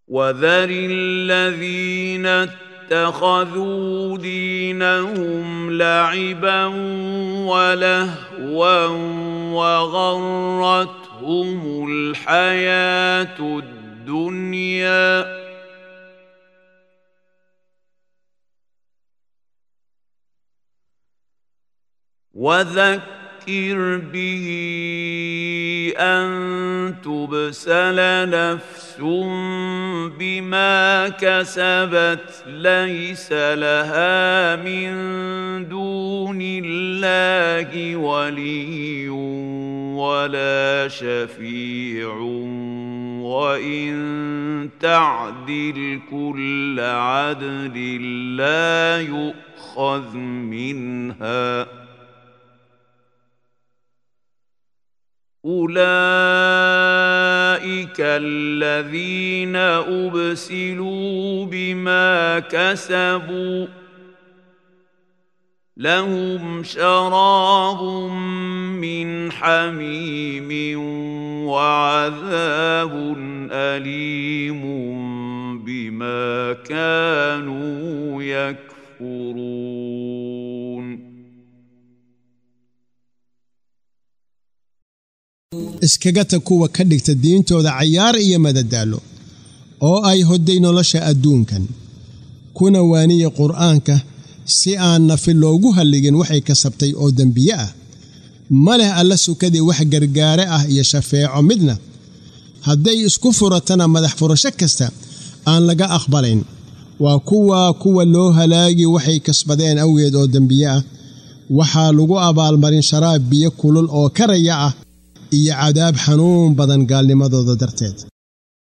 وذر الذين اتخذوا دينهم لعبا ولهوا وغرتهم الحياة الدنيا وذكر به أن تبسل نفس بما كسبت ليس لها من دون الله ولي ولا شفيع وإن تعدل كل عدل لا يؤخذ منها أولئك الذين أبسلوا بما كسبوا لهم شراب من حميم وعذاب أليم بما كانوا يكفرون iskagata kuwa ka dhigta diintooda cayaar iyo madadaalo oo ay hoday nolosha adduunkan kuna waaniye quraanka si aan nafil loogu haligin waxay kasabtay oo dambiye ah maleh alla sukadii wax gargaare ah iyo shafeeco midna haday isku furatana madax furasho kasta aan laga aqbalayn waa kuwa loo halaagi waxay kasbadeen awgeed oo dambiye ah waxa lagu abaalmarin sharaab biyo kulul oo karaya ah iyo cadaab xanuun badan gaalnimadooda darteed